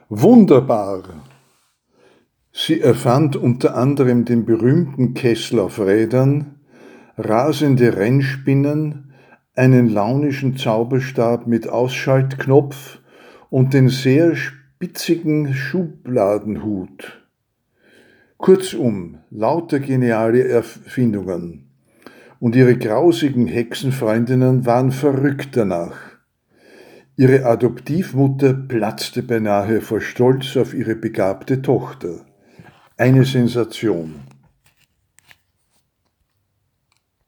Wunderbar! Sie erfand unter anderem den berühmten Kessel auf Rädern, rasende Rennspinnen, einen launischen Zauberstab mit Ausschaltknopf und den sehr spitzigen Schubladenhut. Kurzum, lauter geniale Erfindungen. Und ihre grausigen Hexenfreundinnen waren verrückt danach. Ihre Adoptivmutter platzte beinahe vor Stolz auf ihre begabte Tochter. Eine Sensation.